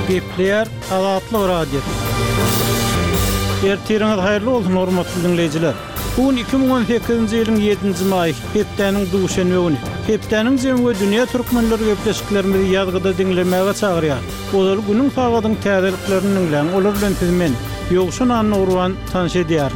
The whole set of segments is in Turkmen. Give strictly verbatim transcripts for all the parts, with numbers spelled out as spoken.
Gepler Azatlyk radio. Ertiriniz hayırlı olsun hormatly dinleyijiler. Bugün iki bin on sekizinji ýylyň ýedinji maý, hepdeniň duşanby güni. Hepdeniň jemgy dünýä türkmenleri gepleşiklerimizi ýazgyda dinlemäge çagyrýar. Olar günüň saгаtyň täzeliklerini bilen, olar bilen tizmen ýogşun anny urwan tanış edýär.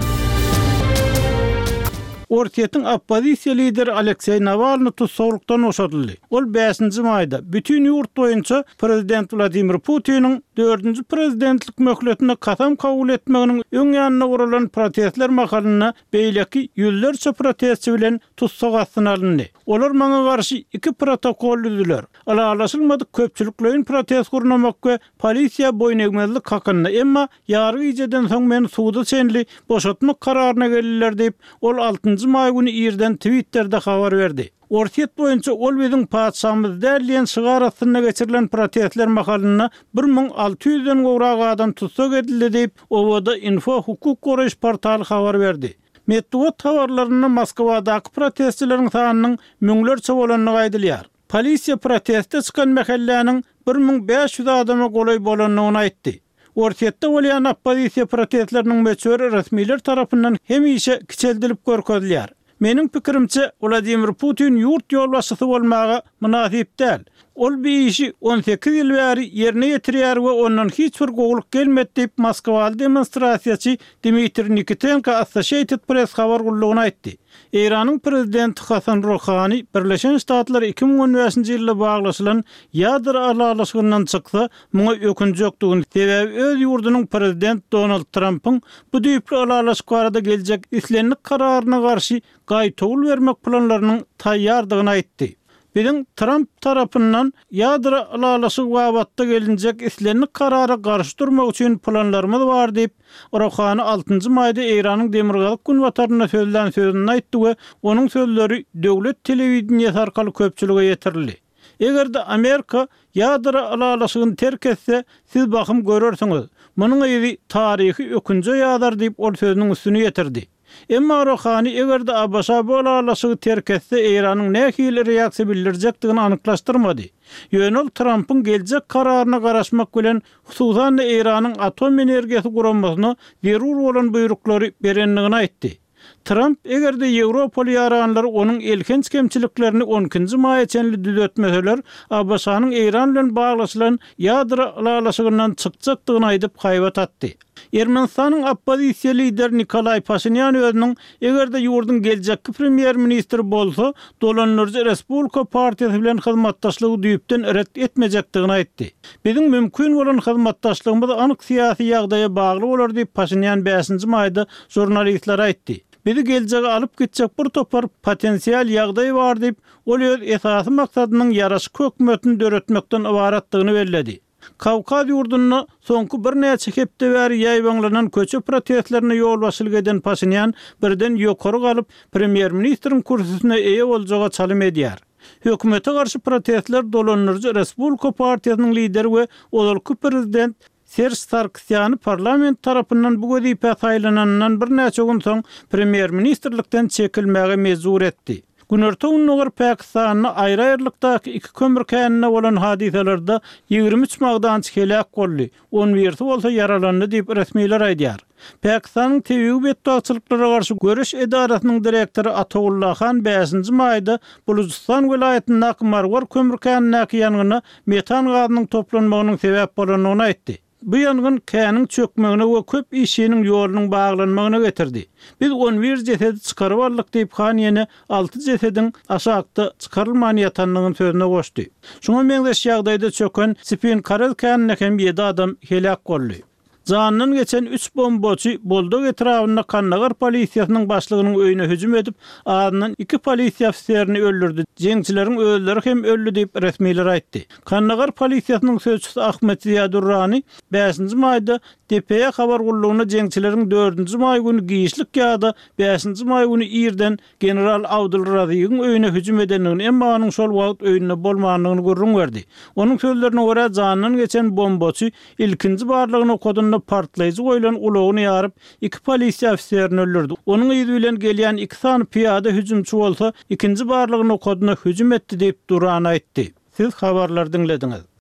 Ortiýetiň oppozisiýa lideri Aleksey Navalny tutsaklykdan boşadyldy. Ol beşinji maýda bütün ýurt boýunça prezident Vladimir Putiniň dördünji prezidentlik möhletine kasam kabul etmeginiň öň ýanyna guralan protestler makalyna beýleki ýüllerçe protestçi bilen tutsak astyna alyndy. Olar maňa garşy iki protokol düzdiler. Alalaşylmadyk köpçüliklerin protest gurnamak we polisiýa boýnegmezlik hakyna, emma ýargy ijeden soň men suwda senli boşatmak kararyna geldiler diýip ol altıncı maý güni ýerden Twitter'de habar berdi. Ortiýet boýunça ol biziň padşahymyz därleýän şygar astyna geçirilen protestler makalyna bir ming alty ýüzden gowrak adam tutsak edildi diýip Owada Info hukuk goraýyş portaly habar berdi. Medeniýet tawarlaryny Moskwadaky protestçileriň sanynyň müňlerçe bolanyny aýdylýar. Polisiýa protestde çykan mahalläniň bir ming beş ýüz adama golay bolanyny aýtdy. Ortiýetde bolýan oppozisiýa protestleriniň meçhur resmiler tarapyndan hemişe kiçeldilip görkezilýär. Meniň pikirimçe Vladimir Putin ýurt ýolbaşçysy bolmagy münasip däl. Ol bir işi on sekiz ýyl bäri ýerine ýetirýär we ondan hiç bir gowluk gelmedi diýip Moskwaly demonstrasiýaçy Dmitri Nikitenko Associated Press habar gullugyna aýtdy. Iranyň prezidenti Hasan Rouhani Birleşen Ştatlar iki bin on beşinji ýylda baglaşylan ýadro alalaşygyndan çyksa, muňa ökünji ýokdugyny sebäbi öz ýurdunyň prezident Donald Trumpyň bu düýpli alalaşyk barada geljek islenlik kararyna garşy gaýtogul bermek planlarynyň taýýardygyny aýtdy. Biziň Trump tarapyndan ýadro alalaşyk wagtda gelinjek islenlik karara garşy durmak üçin planlarymyz bar diýip Rouhani altıncı maýda Iranyň demirgalyk gün wataryna söýlen sözüni aýtdy we onuň sözleri döwlet telewizionyasy arkaly köpçülige ýetirildi. Egerde Amerika ýadro alalaşygyny terk etse, siz bakym görersiňiz. Munyň ýeri taryhy ökünji ýadar diýip ol sözüniň üstüne ýetirdi. Emma Rouhani egerde Abbasa bu alalaşygy terk etse, Iranyň nähili reaksiýa bildirjekdigini anyklaşdyrmady. Ýöne Trumpyň geljek kararyna garaşmak bilen hususan Iranyň atom energiýasy guranmasyna zerur bolan buýruklary berenligini aýtdy. Trump egerde Ýewropa ýaranlary onuň elkenç kemçiliklerini on ikinji maýa çenli düzeltmeseler, Abbasanyň Iran bilen baglaşylan ýadro alalaşygyndan çykjakdygyny aýdyp haýbat atdy. Ermenistanyň oppozisiýa lideri Nikolay Pashinyan özüniň egerde ýurdun geljekki premier ministri bolsa, dolanlarca Respublika partiýasy bilen hyzmatdaşlygy düýpden ret etmejekdigini aýtdy. Biziň mümkin bolan hyzmatdaşlygymyz anyk syýasy ýagdaýa bagly bolar diýip Pashinyan beşinji maýda jurnalistlere aýtdy. Bizi geljege alyp gitjek bir topar potensial ýagdaý bar diýip ol öz esasy maksadynyň ýaraşyk hökümetini döretmekden ibaratdygyny bellädi. Kawkaz ýurduny soňky bir näçe hepde bäri ýaýbanlanan köçe protestlerine ýol başylyk eden Pashinyan birden ýokary galyp premier ministriň kursusyna eýe boljaga çalym edýär. Hökümete garşy protestler dolanlarca Respublika partiýasynyň lideri we olalky prezident Serge Sarkisyan parlament tarapyndan bu gözipe saýlanandan bir näçe gün soň premier ministrlikden çekilmäge mezur etdi. Günertöň nogar Pakistanyň aýry-aýrylykdaky iki kömür känine bolan hadiselerde ýigirmi üç magdançy helak boldy. on birsi bolsa yaralandy diýip resmiler aýdýar. Pakistanyň tebigy betdaçylyklara garşy görüş edarasynyň direktory Atawullah Khan beşinji maýda Bulujistan welaýatynyň Marwar kömür känine ýanyna metan gazynyň toplanmagynyň sebäp bolanyny aýtdy. Bu ýangyn käniň çökmegine we köp işiniň ýolunyň baglanmagyna getirdi. Biz on bir jesedi çykaryp aldyk diýip Khan ýene alty jesediň aşagda çykarylman ýatanlygyny sözüne goşdy. Şoňa meňdeş ýagdaýda çöken Spin Karel känine hem ýedi adam helak boldy. Zanyndan geçen üç bombaçy Boldog etrawyna Kannagar polisiýasynyň başlygynyň öýüne hüjüm edip, aryndan iki polisiýa ofiserini öldürdi. Jeňçileriň öýleri hem öldü diýip resmiler aýtdy. Kannagar polisiýasynyň sözçüsü Ahmet Ziyadurrani beşinji maýda D P Y'ye habar gullugyna jeňçileriň dördünji maý güni giýişlik ýa-da beşinji maý güni ýerden general Abdulrazygyň öýüne hüjüm edenligini, emma onuň şol wagt öýünde bolmanyny gurrun berdi. Onuň sözlerine görä zanyndan geçen bombaçy ilkinji barlygyny okudun partlayıcı goýulan ulagyny ýaryp iki polisiýa ofiserini öldürdi. Onuň ýygy bilen gelýän iki sany piyada hüjümçi bolsa, ikinji barlygyny okadyna hüjüm etdi diýip Duran aýtdy. Siz habarlar dinlediňiz.